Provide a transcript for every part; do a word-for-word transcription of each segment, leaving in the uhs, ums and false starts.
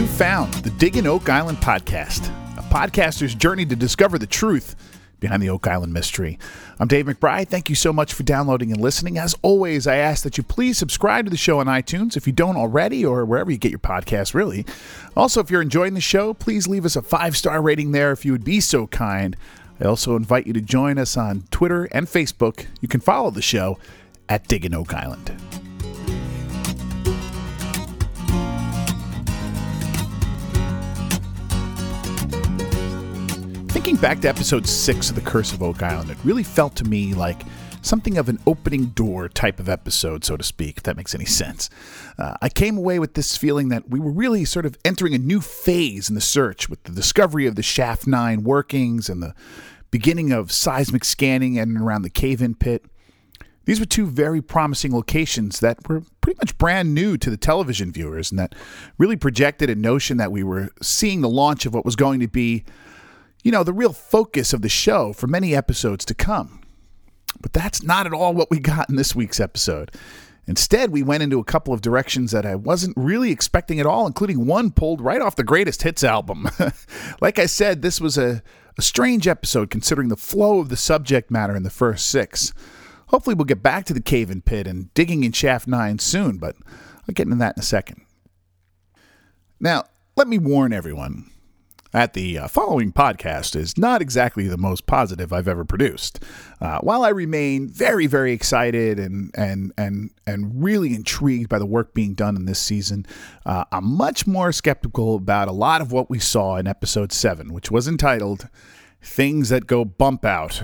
You've found the Diggin' Oak Island podcast, a podcaster's journey to discover the truth behind the Oak Island mystery. I'm Dave McBride. Thank you so much for downloading and listening. As always, I ask that you please subscribe to the show on iTunes if you don't already, or wherever you get your podcasts, really. Also, if you're enjoying the show, please leave us a five-star rating there if you would be so kind. I also invite you to join us on Twitter and Facebook. You can follow the show at Diggin' Oak Island. Thinking back to episode six of The Curse of Oak Island, it really felt to me like something of an opening door type of episode, so to speak, if that makes any sense. Uh, I came away with this feeling that we were really sort of entering a new phase in the search with the discovery of the Shaft nine workings and the beginning of seismic scanning and around the cave-in pit. These were two very promising locations that were pretty much brand new to the television viewers and that really projected a notion that we were seeing the launch of what was going to be, you know, the real focus of the show for many episodes to come. But that's not at all what we got in this week's episode. Instead, we went into a couple of directions that I wasn't really expecting at all, including one pulled right off the Greatest Hits album. Like I said, this was a, a strange episode considering the flow of the subject matter in the first six. Hopefully we'll get back to the cave-in pit and digging in Shaft nine soon, but I'll get into that in a second. Now, let me warn everyone that the uh, following podcast is not exactly the most positive I've ever produced. Uh, while I remain very, very excited and and and and really intrigued by the work being done in this season, uh, I'm much more skeptical about a lot of what we saw in episode seven, which was entitled Things That Go Bump Out.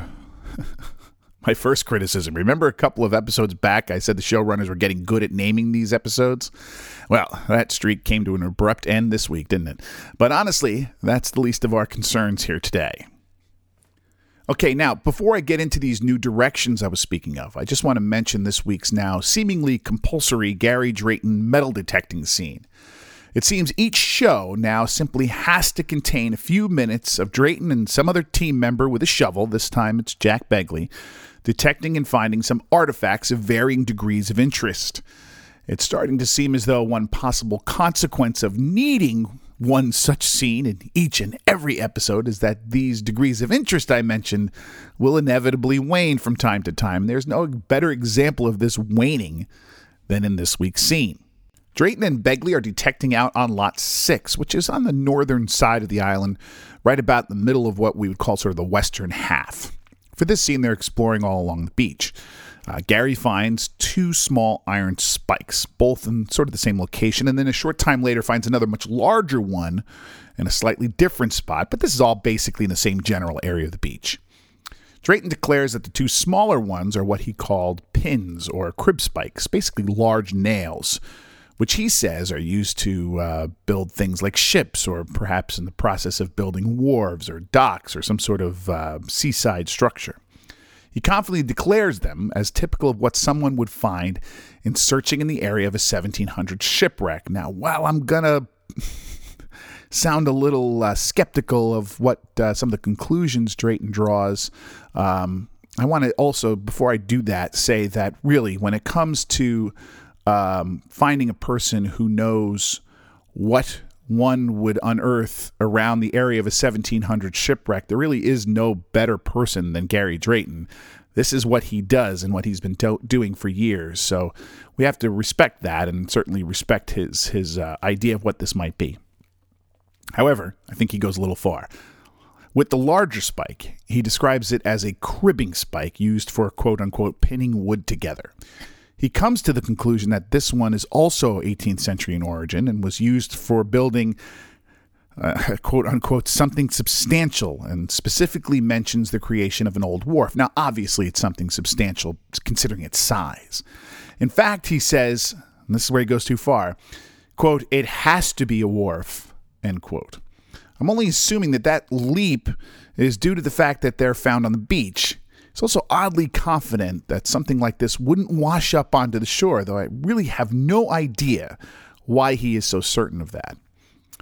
My first criticism. Remember a couple of episodes back, I said the showrunners were getting good at naming these episodes? Well, that streak came to an abrupt end this week, didn't it? But honestly, that's the least of our concerns here today. Okay, now, before I get into these new directions I was speaking of, I just want to mention this week's now seemingly compulsory Gary Drayton metal detecting scene. It seems each show now simply has to contain a few minutes of Drayton and some other team member with a shovel, this time it's Jack Begley, detecting and finding some artifacts of varying degrees of interest. It's starting to seem as though one possible consequence of needing one such scene in each and every episode is that these degrees of interest I mentioned will inevitably wane from time to time. There's no better example of this waning than in this week's scene. Drayton and Begley are detecting out on Lot six, which is on the northern side of the island, right about the middle of what we would call sort of the western half. For this scene, they're exploring all along the beach. Uh, Gary finds two small iron spikes, both in sort of the same location, and then a short time later finds another much larger one in a slightly different spot, but this is all basically in the same general area of the beach. Drayton declares that the two smaller ones are what he called pins or crib spikes, basically large nails, which he says are used to uh, build things like ships or perhaps in the process of building wharves or docks or some sort of uh, seaside structure. He confidently declares them as typical of what someone would find in searching in the area of a seventeen hundred shipwreck. Now, while I'm going to sound a little uh, skeptical of what uh, some of the conclusions Drayton draws, um, I want to also, before I do that, say that really when it comes to Um, finding a person who knows what one would unearth around the area of a seventeen hundred shipwreck, there really is no better person than Gary Drayton. This is what he does and what he's been do- doing for years. So we have to respect that and certainly respect his, his uh, idea of what this might be. However, I think he goes a little far. With the larger spike, he describes it as a cribbing spike used for quote-unquote pinning wood together. He comes to the conclusion that this one is also eighteenth century in origin and was used for building, uh, quote-unquote, something substantial, and specifically mentions the creation of an old wharf. Now, obviously, it's something substantial considering its size. In fact, he says, and this is where he goes too far, quote, it has to be a wharf, end quote. I'm only assuming that that leap is due to the fact that they're found on the beach. He's also oddly confident that something like this wouldn't wash up onto the shore, though I really have no idea why he is so certain of that.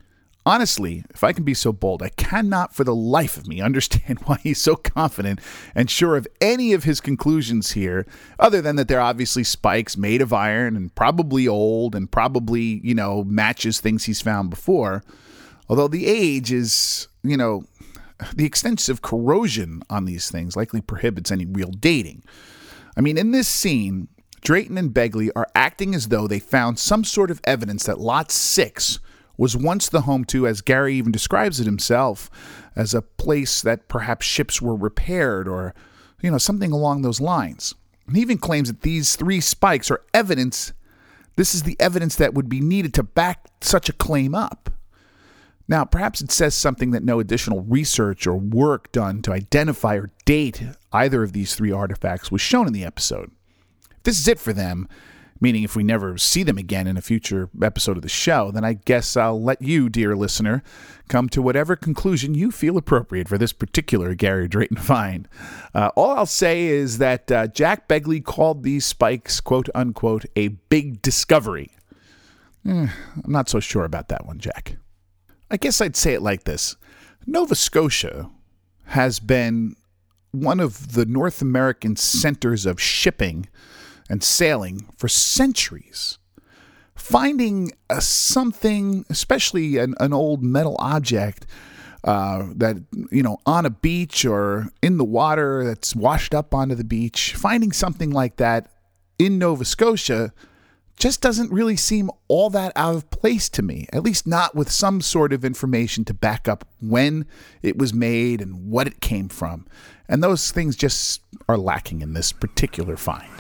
Honestly, if I can be so bold, I cannot for the life of me understand why he's so confident and sure of any of his conclusions here, other than that they're obviously spikes made of iron and probably old and probably, you know, matches things he's found before. Although the age is, you know, the extensive corrosion on these things likely prohibits any real dating. I mean, in this scene, Drayton and Begley are acting as though they found some sort of evidence that Lot six was once the home to, as Gary even describes it himself, as a place that perhaps ships were repaired or, you know, something along those lines. And he even claims that these three spikes are evidence. This is the evidence that would be needed to back such a claim up. Now, perhaps it says something that no additional research or work done to identify or date either of these three artifacts was shown in the episode. If this is it for them, meaning if we never see them again in a future episode of the show, then I guess I'll let you, dear listener, come to whatever conclusion you feel appropriate for this particular Gary Drayton find. Uh, all I'll say is that uh, Jack Begley called these spikes, quote unquote, a big discovery. Eh, I'm not so sure about that one, Jack. I guess I'd say it like this. Nova Scotia has been one of the North American centers of shipping and sailing for centuries. Finding a something, especially an, an old metal object uh, that, you know, on a beach or in the water that's washed up onto the beach, finding something like that in Nova Scotia just doesn't really seem all that out of place to me, at least not with some sort of information to back up when it was made and what it came from. And those things just are lacking in this particular find.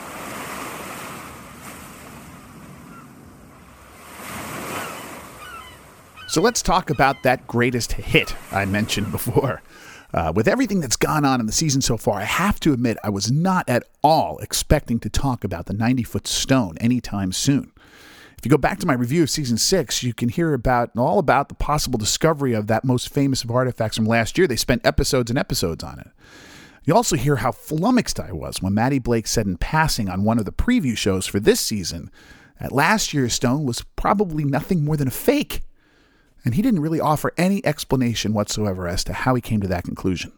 So let's talk about that greatest hit I mentioned before. Uh, with everything that's gone on in the season so far, I have to admit I was not at all expecting to talk about the ninety-foot stone anytime soon. If you go back to my review of season six, you can hear about all about the possible discovery of that most famous of artifacts from last year. They spent episodes and episodes on it. You also hear how flummoxed I was when Maddie Blake said in passing on one of the preview shows for this season that last year's stone was probably nothing more than a fake. And he didn't really offer any explanation whatsoever as to how he came to that conclusion.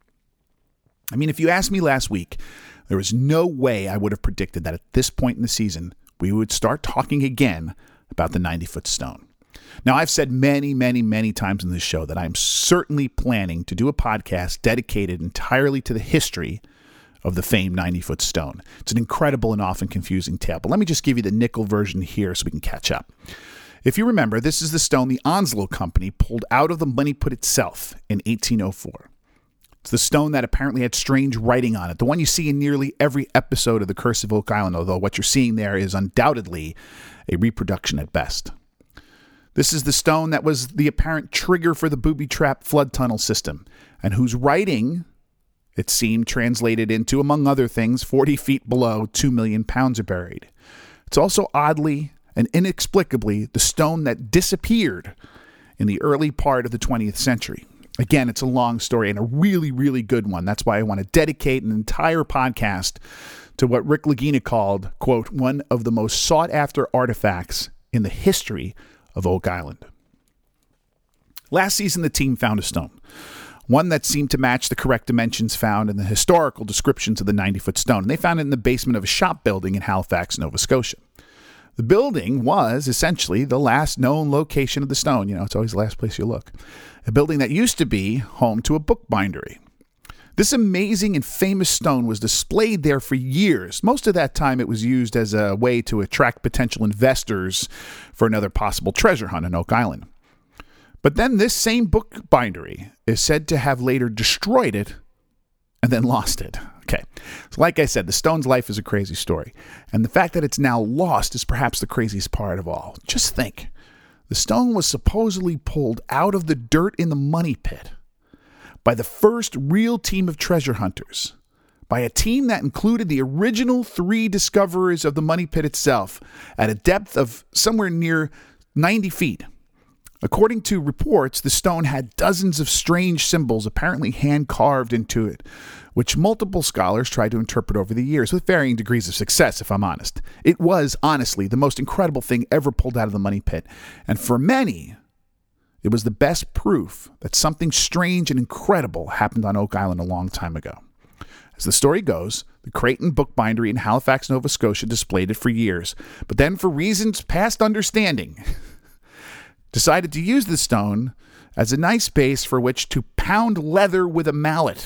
I mean, if you asked me last week, there was no way I would have predicted that at this point in the season, we would start talking again about the ninety-foot stone. Now, I've said many, many, many times in this show that I'm certainly planning to do a podcast dedicated entirely to the history of the famed ninety-foot stone. It's an incredible and often confusing tale, but let me just give you the nickel version here so we can catch up. If you remember, this is the stone the Onslow Company pulled out of the money pit itself in eighteen oh four. It's the stone that apparently had strange writing on it, the one you see in nearly every episode of The Curse of Oak Island, although what you're seeing there is undoubtedly a reproduction at best. This is the stone that was the apparent trigger for the booby trap flood tunnel system, and whose writing, it seemed, translated into, among other things, forty feet below, two million pounds are buried. It's also oddly and inexplicably the stone that disappeared in the early part of the twentieth century. Again, it's a long story and a really, really good one. That's why I want to dedicate an entire podcast to what Rick Lagina called, quote, one of the most sought-after artifacts in the history of Oak Island. Last season, the team found a stone, one that seemed to match the correct dimensions found in the historical descriptions of the ninety-foot stone. And they found it in the basement of a shop building in Halifax, Nova Scotia. The building was essentially the last known location of the stone. You know, it's always the last place you look. A building that used to be home to a bookbindery. This amazing and famous stone was displayed there for years. Most of that time it was used as a way to attract potential investors for another possible treasure hunt on Oak Island. But then this same bookbindery is said to have later destroyed it and then lost it. Okay, so like I said, the stone's life is a crazy story. And the fact that it's now lost is perhaps the craziest part of all. Just think, the stone was supposedly pulled out of the dirt in the money pit by the first real team of treasure hunters, by a team that included the original three discoverers of the money pit itself at a depth of somewhere near ninety feet. According to reports, the stone had dozens of strange symbols apparently hand-carved into it, which multiple scholars tried to interpret over the years with varying degrees of success, if I'm honest. It was, honestly, the most incredible thing ever pulled out of the money pit. And for many, It was the best proof that something strange and incredible happened on Oak Island a long time ago. As the story goes, the Creighton Bookbindery in Halifax, Nova Scotia displayed it for years, but then for reasons past understanding, decided to use the stone as a nice base for which to pound leather with a mallet.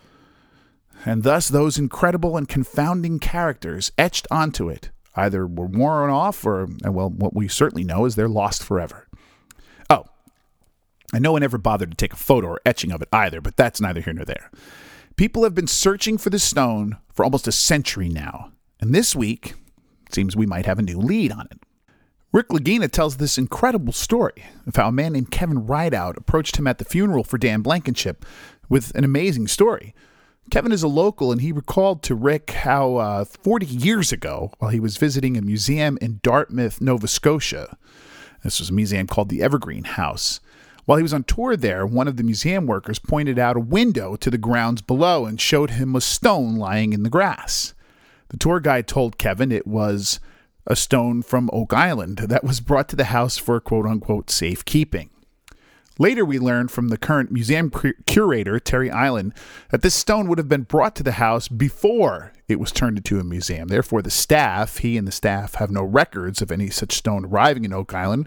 And thus those incredible and confounding characters etched onto it either were worn off or, well, what we certainly know is they're lost forever. Oh, and no one ever bothered to take a photo or etching of it either, but that's neither here nor there. People have been searching for the stone for almost a century now, and this week, it seems we might have a new lead on it. Rick Lagina tells this incredible story of how a man named Kevin Rideout approached him at the funeral for Dan Blankenship with an amazing story. Kevin is a local, and he recalled to Rick how uh, forty years ago, while he was visiting a museum in Dartmouth, Nova Scotia, this was a museum called the Evergreen House. While he was on tour there, one of the museum workers pointed out a window to the grounds below and showed him a stone lying in the grass. The tour guide told Kevin it was a stone from Oak Island that was brought to the house for quote-unquote safekeeping. Later, we learned from the current museum curator, Terry Island, that this stone would have been brought to the house before it was turned into a museum. Therefore, the staff, he and the staff, have no records of any such stone arriving in Oak Island,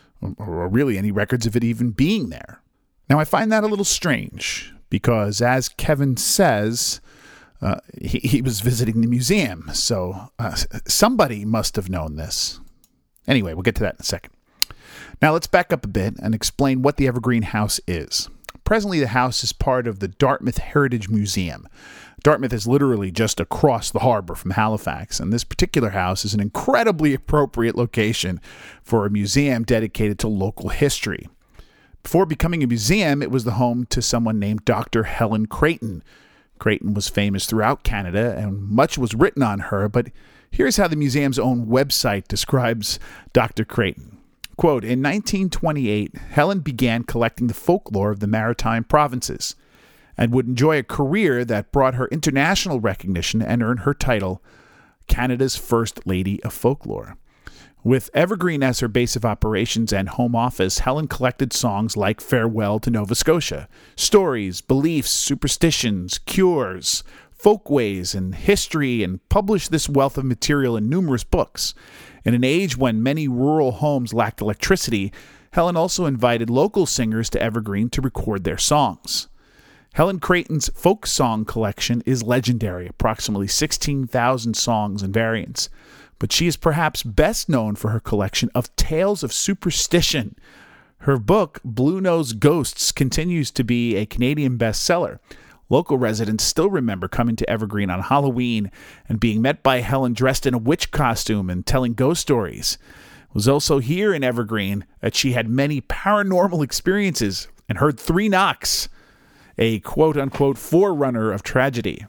or really any records of it even being there. Now, I find that a little strange, because as Kevin says, uh, he, he was visiting the museum, so uh, somebody must have known this. Anyway, we'll get to that in a second. Now, let's back up a bit and explain what the Evergreen House is. Presently, the house is part of the Dartmouth Heritage Museum. Dartmouth is literally just across the harbor from Halifax, and this particular house is an incredibly appropriate location for a museum dedicated to local history. Before becoming a museum, it was the home to someone named Doctor Helen Creighton. Creighton was famous throughout Canada, and much was written on her, but here's how the museum's own website describes Doctor Creighton. Quote, in nineteen twenty-eight, Helen began collecting the folklore of the maritime provinces and would enjoy a career that brought her international recognition and earned her title Canada's First Lady of Folklore. With Evergreen as her base of operations and home office, Helen collected songs like Farewell to Nova Scotia, stories, beliefs, superstitions, cures, folkways, and history, and published this wealth of material in numerous books. In an age when many rural homes lacked electricity, Helen also invited local singers to Evergreen to record their songs. Helen Creighton's folk song collection is legendary, approximately sixteen thousand songs and variants, but she is perhaps best known for her collection of tales of superstition. Her book, Blue Nose Ghosts, continues to be a Canadian bestseller. Local residents still remember coming to Evergreen on Halloween and being met by Helen dressed in a witch costume and telling ghost stories. It was also here in Evergreen that she had many paranormal experiences and heard three knocks, a quote-unquote forerunner of tragedy.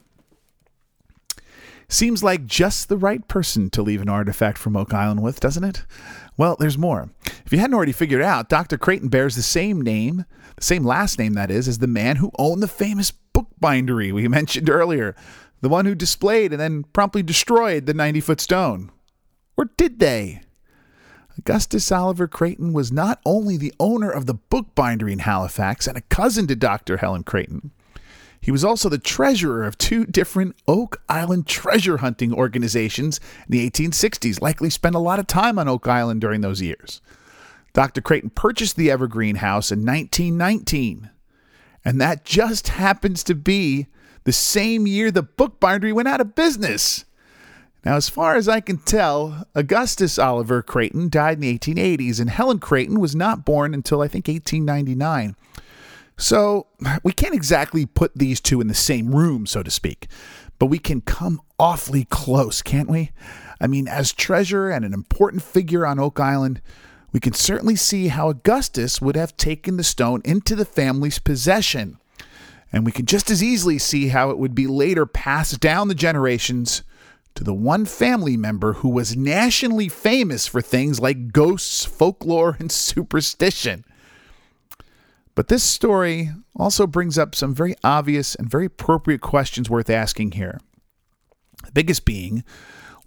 Seems like just the right person to leave an artifact from Oak Island with, doesn't it? Well, there's more. If you hadn't already figured out, Doctor Creighton bears the same name, the same last name, that is, as the man who owned the famous bookbindery we mentioned earlier, the one who displayed and then promptly destroyed the ninety-foot stone. Or did they? Augustus Oliver Creighton was not only the owner of the bookbindery in Halifax and a cousin to Doctor Helen Creighton, he was also the treasurer of two different Oak Island treasure hunting organizations in the eighteen sixties, likely spent a lot of time on Oak Island during those years. Doctor Creighton purchased the Evergreen House in nineteen nineteen, and that just happens to be the same year the bookbindery went out of business. Now, as far as I can tell, Augustus Oliver Creighton died in the eighteen eighties, and Helen Creighton was not born until, I think, eighteen ninety-nine. So we can't exactly put these two in the same room, so to speak, but we can come awfully close, can't we? I mean, as treasurer and an important figure on Oak Island, we can certainly see how Augustus would have taken the stone into the family's possession. And we can just as easily see how it would be later passed down the generations to the one family member who was nationally famous for things like ghosts, folklore, and superstition. But this story also brings up some very obvious and very appropriate questions worth asking here. The biggest being,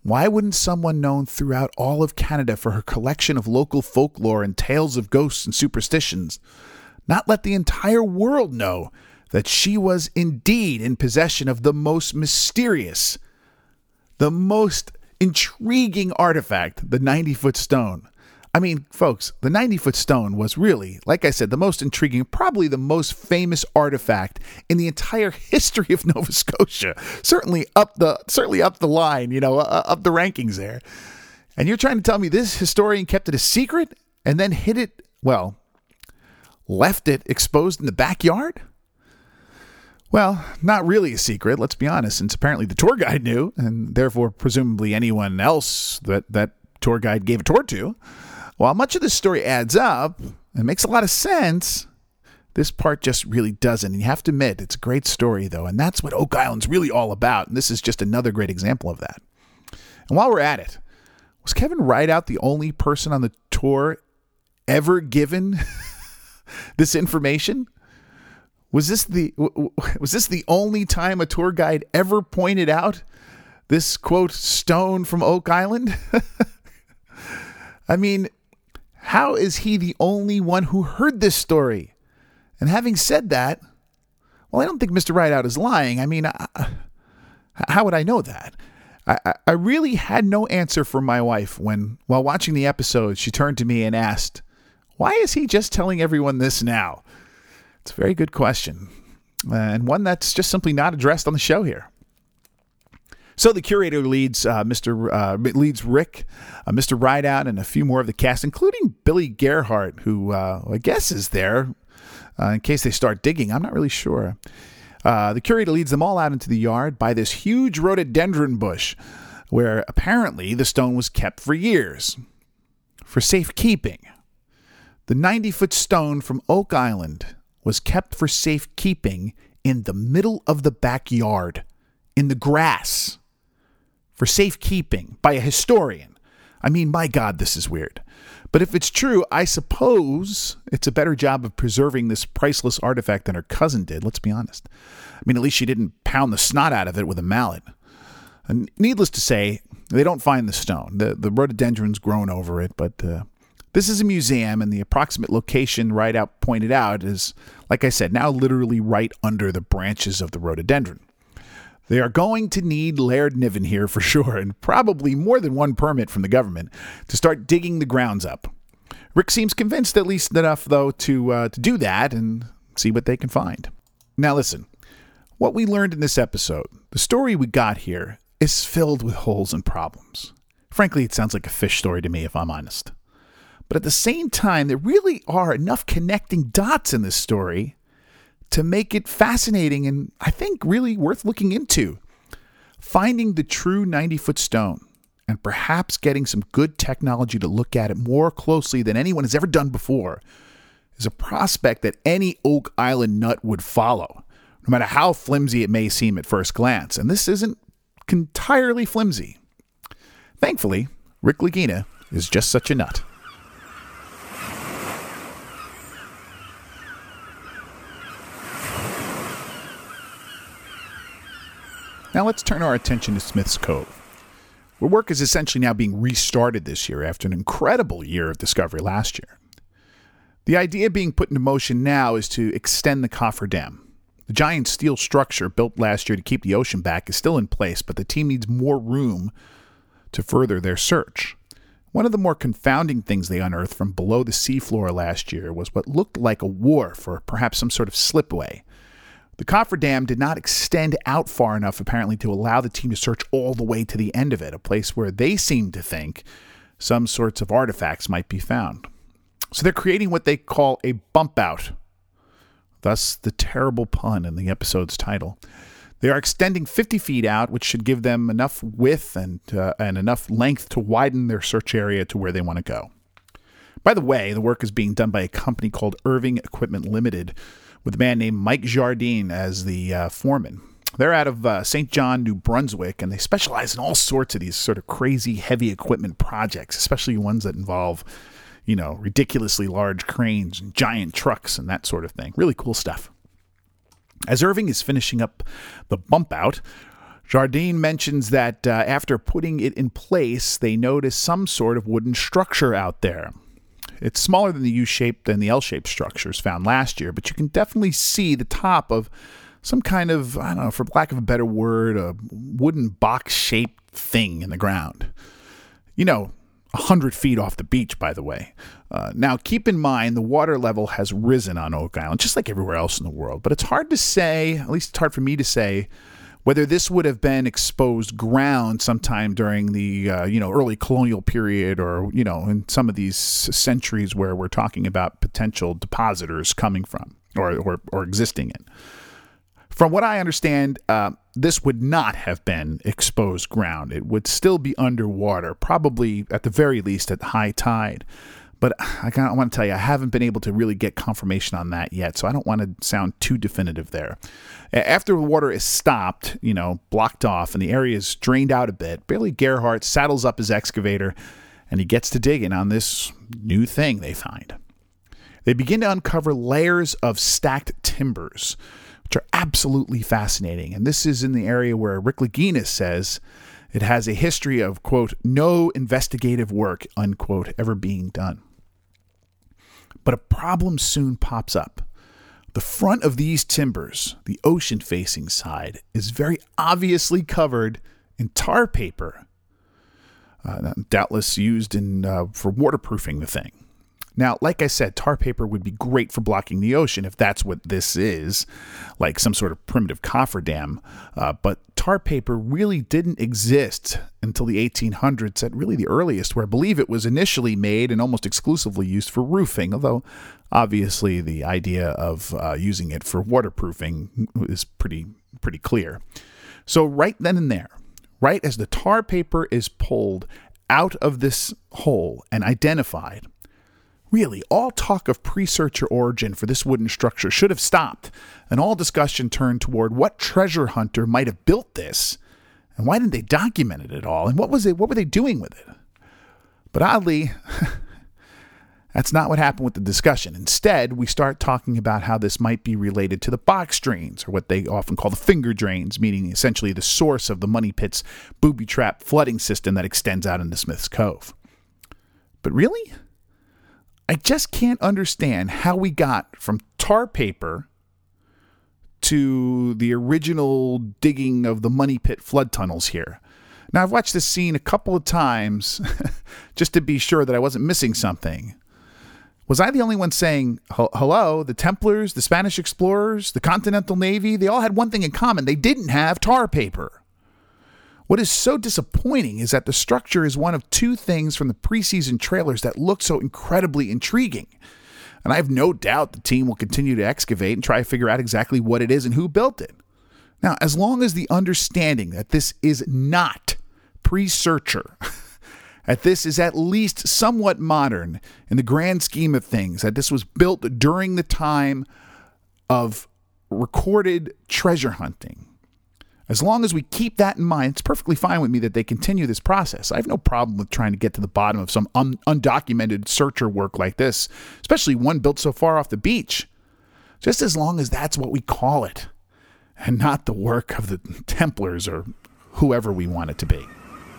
Why wouldn't someone known throughout all of Canada for her collection of local folklore and tales of ghosts and superstitions not let the entire world know that she was indeed in possession of the most mysterious, the most intriguing artifact, the ninety-foot stone? I mean, folks, the ninety-foot stone was really, like I said, the most intriguing, probably the most famous artifact in the entire history of Nova Scotia. Certainly up the, certainly up the line, you know, uh, up the rankings there. And you're trying to tell me this historian kept it a secret and then hid it, well, left it exposed in the backyard? Well, not really a secret, let's be honest, since apparently the tour guide knew, and therefore presumably anyone else that that tour guide gave a tour to. While much of this story adds up and makes a lot of sense, this part just really doesn't. And you have to admit, it's a great story, though, and that's what Oak Island's really all about, and this is just another great example of that. And while we're at it, was Kevin Rideout the only person on the tour ever given this information? Was this the was this the only time a tour guide ever pointed out this, quote, stone from Oak Island? I mean, how is he the only one who heard this story? And having said that, well, I don't think Mister Rideout is lying. I mean, I, how would I know that? I, I really had no answer for my wife when, while watching the episode, she turned to me and asked, why is he just telling everyone this now? It's a very good question, and one that's just simply not addressed on the show here. So the curator leads uh, Mister Uh, leads Rick, uh, Mister Rideout, and a few more of the cast, including Billy Gerhardt, who uh, I guess is there uh, in case they start digging. I'm not really sure. Uh, the curator leads them all out into the yard by this huge rhododendron bush, where apparently the stone was kept for years, for safekeeping. The ninety-foot stone from Oak Island was kept for safekeeping in the middle of the backyard, in the grass, for safekeeping by a historian. I mean, my God, this is weird. But if it's true, I suppose it's a better job of preserving this priceless artifact than her cousin did, let's be honest. I mean, at least she didn't pound the snot out of it with a mallet. And needless to say, they don't find the stone. The, the rhododendron's grown over it, but uh, this is a museum, and the approximate location Rideout pointed out is, like I said, now literally right under the branches of the rhododendron. They are going to need Laird Niven here for sure, and probably more than one permit from the government to start digging the grounds up. Rick seems convinced at least enough, though, to uh, to do that and see what they can find. Now listen, what we learned in this episode, the story we got here, is filled with holes and problems. Frankly, it sounds like a fish story to me, if I'm honest. But at the same time, there really are enough connecting dots in this story to make it fascinating and, I think, really worth looking into. Finding the true ninety-foot stone and perhaps getting some good technology to look at it more closely than anyone has ever done before is a prospect that any Oak Island nut would follow, no matter how flimsy it may seem at first glance. And this isn't entirely flimsy. Thankfully, Rick Lagina is just such a nut. Now let's turn our attention to Smith's Cove, where work is essentially now being restarted this year after an incredible year of discovery last year. The idea being put into motion now is to extend the cofferdam. The giant steel structure built last year to keep the ocean back is still in place, but the team needs more room to further their search. One of the more confounding things they unearthed from below the seafloor last year was what looked like a wharf or perhaps some sort of slipway. The cofferdam did not extend out far enough, apparently, to allow the team to search all the way to the end of it, a place where they seemed to think some sorts of artifacts might be found. So they're creating what they call a bump out, thus the terrible pun in the episode's title. They are extending fifty feet out, which should give them enough width and, uh, and enough length to widen their search area to where they want to go. By the way, the work is being done by a company called Irving Equipment Limited, with a man named Mike Jardine as the uh, foreman. They're out of uh, Saint John, New Brunswick, and they specialize in all sorts of these sort of crazy heavy equipment projects, especially ones that involve, you know, ridiculously large cranes and giant trucks and that sort of thing. Really cool stuff. As Irving is finishing up the bump out, Jardine mentions that uh, after putting it in place, they noticed some sort of wooden structure out there. It's smaller than the U-shaped and the L-shaped structures found last year, but you can definitely see the top of some kind of, I don't know, for lack of a better word, a wooden box-shaped thing in the ground. You know, one hundred feet off the beach, by the way. Uh, now, keep in mind, the water level has risen on Oak Island, just like everywhere else in the world. But it's hard to say, at least it's hard for me to say, whether this would have been exposed ground sometime during the uh, you know early colonial period, or you know in some of these centuries where we're talking about potential depositors coming from or or, or existing in. From what I understand, uh, this would not have been exposed ground. It would still be underwater, probably at the very least at high tide. But I kind of want to tell you, I haven't been able to really get confirmation on that yet, so I don't want to sound too definitive there. After the water is stopped, you know, blocked off, and the area is drained out a bit, Billy Gerhardt saddles up his excavator, and he gets to digging on this new thing they find. They begin to uncover layers of stacked timbers, which are absolutely fascinating. And this is in the area where Rick Laginas says it has a history of, quote, no investigative work, unquote, ever being done. But a problem soon pops up. The front of these timbers, the ocean-facing side, is very obviously covered in tar paper, uh, doubtless used in uh, for waterproofing the thing. Now, like I said, tar paper would be great for blocking the ocean if that's what this is, like some sort of primitive cofferdam. Uh, but tar paper really didn't exist until the eighteen hundreds at really the earliest, where I believe it was initially made and almost exclusively used for roofing, although obviously the idea of uh, using it for waterproofing is pretty, pretty clear. So right then and there, right as the tar paper is pulled out of this hole and identified, really, all talk of pre-searcher origin for this wooden structure should have stopped, and all discussion turned toward what treasure hunter might have built this, and why didn't they document it at all, and what was it? What were they doing with it? But oddly, that's not what happened with the discussion. Instead, we start talking about how this might be related to the box drains, or what they often call the finger drains, meaning essentially the source of the Money Pit's booby trap flooding system that extends out into Smith's Cove. But really? I just can't understand how we got from tar paper to the original digging of the Money Pit flood tunnels here. Now, I've watched this scene a couple of times just to be sure that I wasn't missing something. Was I the only one saying, hello, the Templars, the Spanish explorers, the Continental Navy, they all had one thing in common. They didn't have tar paper. What is so disappointing is that the structure is one of two things from the preseason trailers that look so incredibly intriguing. And I have no doubt the team will continue to excavate and try to figure out exactly what it is and who built it. Now, as long as the understanding that this is not pre-searcher, that this is at least somewhat modern in the grand scheme of things, that this was built during the time of recorded treasure hunting, as long as we keep that in mind, it's perfectly fine with me that they continue this process. I have no problem with trying to get to the bottom of some un- undocumented searcher work like this, especially one built so far off the beach, just as long as that's what we call it, and not the work of the Templars or whoever we want it to be.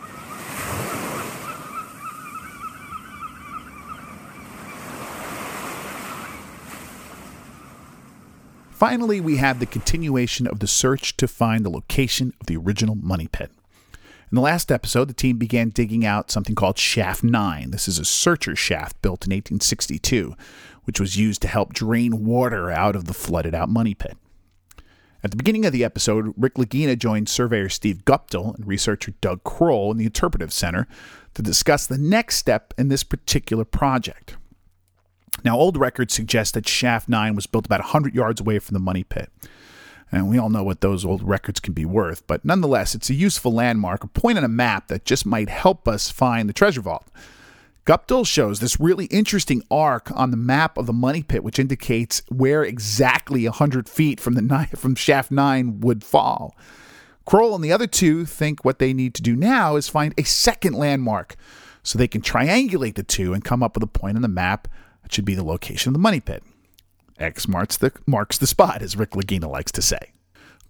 Finally, we have the continuation of the search to find the location of the original Money Pit. In the last episode, the team began digging out something called Shaft nine. This is a searcher shaft built in eighteen sixty-two, which was used to help drain water out of the flooded-out Money Pit. At the beginning of the episode, Rick Lagina joined surveyor Steve Guptill and researcher Doug Kroll in the Interpretive Center to discuss the next step in this particular project. Now, old records suggest that Shaft nine was built about one hundred yards away from the Money Pit. And we all know what those old records can be worth, but nonetheless, it's a useful landmark, a point on a map that just might help us find the treasure vault. Guptill shows this really interesting arc on the map of the Money Pit, which indicates where exactly one hundred feet from the ni- from Shaft nine would fall. Kroll and the other two think what they need to do now is find a second landmark so they can triangulate the two and come up with a point on the map that should be the location of the Money Pit. X marks the, marks the spot, as Rick Lagina likes to say.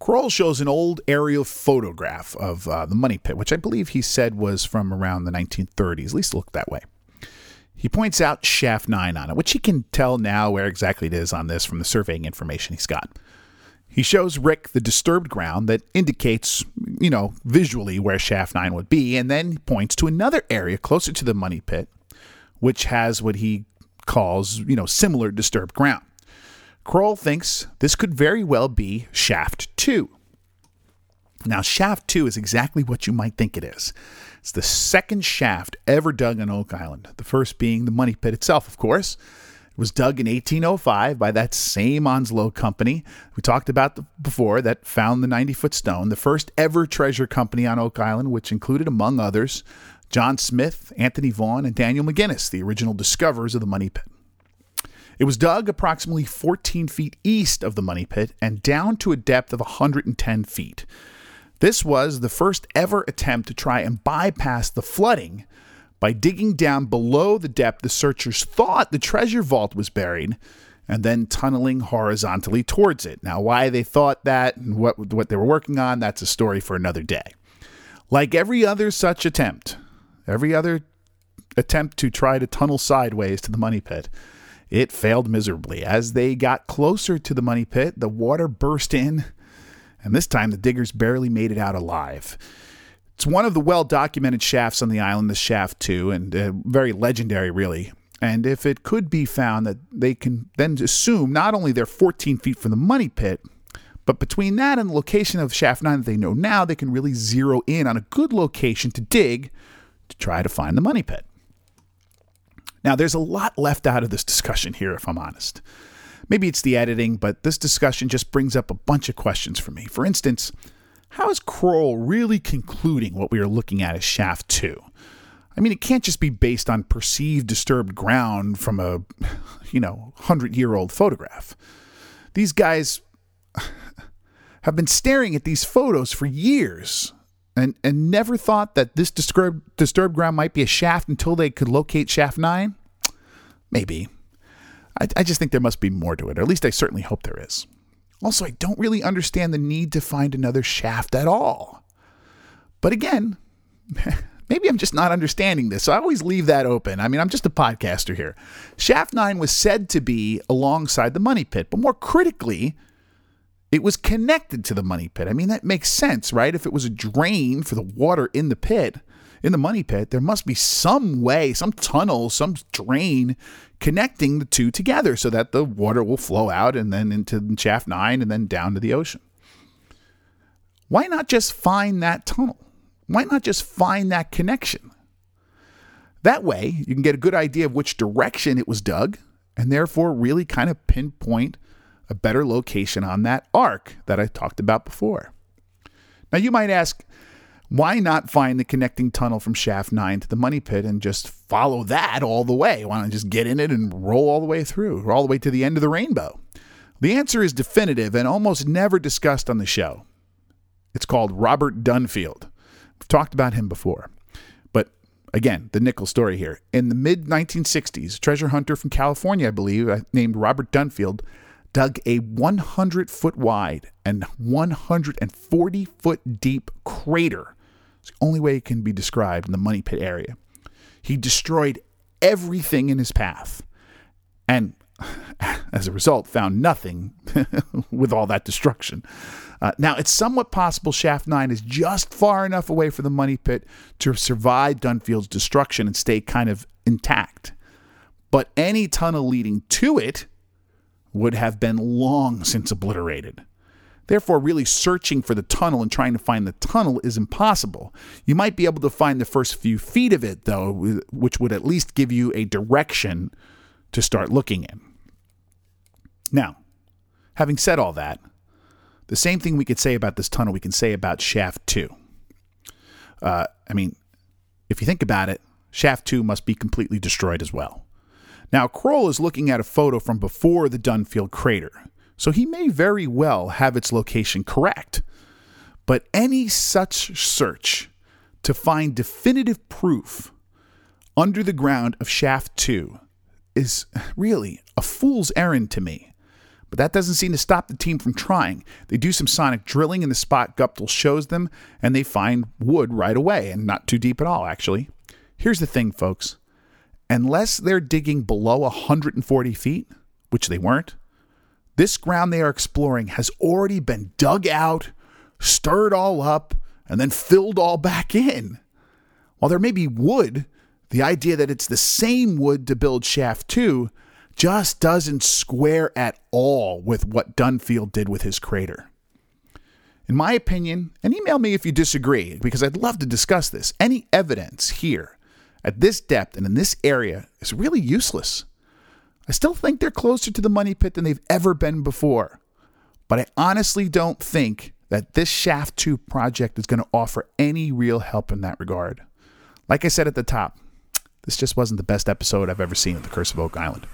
Kroll shows an old aerial photograph of uh, the money pit, which I believe he said was from around the nineteen thirties. At least it looked that way. He points out Shaft nine on it, which he can tell now where exactly it is on this from the surveying information he's got. He shows Rick the disturbed ground that indicates, you know, visually where Shaft nine would be, and then points to another area closer to the money pit, which has what he calls, you know, similar disturbed ground. Kroll thinks this could very well be Shaft two. Now, Shaft two is exactly what you might think it is. It's the second shaft ever dug on Oak Island, the first being the money pit itself, of course. It was dug in eighteen oh five by that same Onslow company we talked about the, before that found the ninety-foot stone, the first ever treasure company on Oak Island, which included, among others, John Smith, Anthony Vaughan, and Daniel McGinnis, the original discoverers of the money pit. It was dug approximately fourteen feet east of the money pit and down to a depth of one hundred ten feet. This was the first ever attempt to try and bypass the flooding by digging down below the depth the searchers thought the treasure vault was buried, and then tunneling horizontally towards it. Now, why they thought that and what, what they were working on, that's a story for another day. Like every other such attempt, every other attempt to try to tunnel sideways to the money pit, it failed miserably. As they got closer to the money pit, the water burst in, and this time the diggers barely made it out alive. It's one of the well-documented shafts on the island, the Shaft two, and uh, very legendary, really. And if it could be found, that they can then assume not only they're fourteen feet from the money pit, but between that and the location of Shaft nine that they know now, they can really zero in on a good location to dig to try to find the money pit. Now, there's a lot left out of this discussion here, if I'm honest. Maybe it's the editing, but this discussion just brings up a bunch of questions for me. For instance, how is Kroll really concluding what we are looking at as Shaft two? I mean, it can't just be based on perceived disturbed ground from a, you know, hundred-year-old photograph. These guys have been staring at these photos for years and, and never thought that this disturbed, disturbed ground might be a shaft until they could locate Shaft nine? Maybe. I, I just think there must be more to it, or at least I certainly hope there is. Also, I don't really understand the need to find another shaft at all. But again, maybe I'm just not understanding this, so I always leave that open. I mean, I'm just a podcaster here. Shaft nine was said to be alongside the money pit, but more critically, it was connected to the money pit. I mean, that makes sense, right? If it was a drain for the water in the pit, in the money pit, there must be some way, some tunnel, some drain connecting the two together so that the water will flow out and then into Shaft nine and then down to the ocean. Why not just find that tunnel? Why not just find that connection? That way, you can get a good idea of which direction it was dug and therefore really kind of pinpoint a better location on that arc that I talked about before. Now, you might ask, why not find the connecting tunnel from Shaft nine to the money pit and just follow that all the way? Why not just get in it and roll all the way through, or all the way to the end of the rainbow? The answer is definitive and almost never discussed on the show. It's called Robert Dunfield. We've talked about him before. But again, the nickel story here. In the mid nineteen sixties, a treasure hunter from California, I believe, named Robert Dunfield, dug a one hundred foot wide and one hundred forty foot deep crater. It's the only way it can be described in the money pit area. He destroyed everything in his path, and as a result, found nothing with all that destruction. Uh, now, it's somewhat possible Shaft nine is just far enough away from the money pit to survive Dunfield's destruction and stay kind of intact. But any tunnel leading to it would have been long since obliterated. Therefore, really searching for the tunnel and trying to find the tunnel is impossible. You might be able to find the first few feet of it, though, which would at least give you a direction to start looking in. Now, having said all that, the same thing we could say about this tunnel we can say about Shaft two. Uh, I mean, if you think about it, Shaft two must be completely destroyed as well. Now, Kroll is looking at a photo from before the Dunfield crater, so he may very well have its location correct. But any such search to find definitive proof under the ground of Shaft two is really a fool's errand to me. But that doesn't seem to stop the team from trying. They do some sonic drilling in the spot Guptill shows them, and they find wood right away, and not too deep at all, actually. Here's the thing, folks. Unless they're digging below one hundred forty feet, which they weren't, this ground they are exploring has already been dug out, stirred all up, and then filled all back in. While there may be wood, the idea that it's the same wood to build Shaft two just doesn't square at all with what Dunfield did with his crater. In my opinion, and email me if you disagree, because I'd love to discuss this, any evidence here at this depth and in this area is really useless. I still think they're closer to the money pit than they've ever been before, but I honestly don't think that this Shaft two project is going to offer any real help in that regard. Like I said at the top, this just wasn't the best episode I've ever seen of The Curse of Oak Island.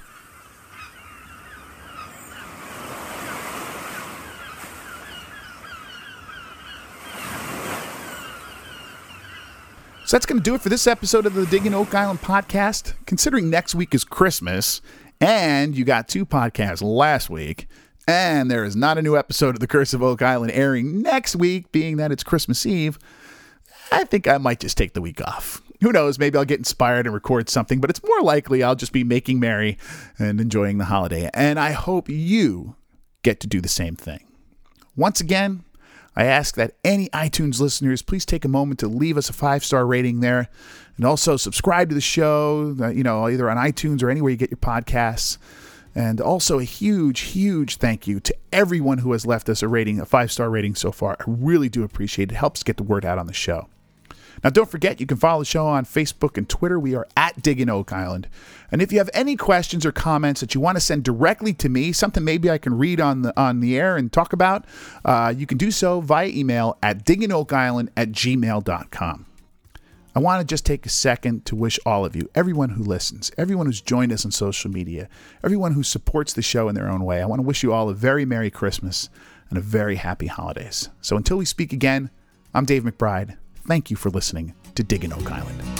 So that's going to do it for this episode of the Digging Oak Island podcast. Considering next week is Christmas, and you got two podcasts last week, and there is not a new episode of The Curse of Oak Island airing next week, being that it's Christmas Eve, I think I might just take the week off. Who knows, maybe I'll get inspired and record something, but it's more likely I'll just be making merry and enjoying the holiday. And I hope you get to do the same thing. Once again, I ask that any iTunes listeners please take a moment to leave us a five-star rating there, and also subscribe to the show, you know, either on iTunes or anywhere you get your podcasts. And also a huge, huge thank you to everyone who has left us a rating, a five-star rating so far. I really do appreciate it. It helps get the word out on the show. Now, don't forget, you can follow the show on Facebook and Twitter. We are at Digging Oak Island. And if you have any questions or comments that you want to send directly to me, something maybe I can read on the on the air and talk about, uh, you can do so via email at diggingoakisland at gmail dot com. I want to just take a second to wish all of you, everyone who listens, everyone who's joined us on social media, everyone who supports the show in their own way, I want to wish you all a very Merry Christmas and a very happy holidays. So until we speak again, I'm Dave McBride. Thank you for listening to Digging Oak Island.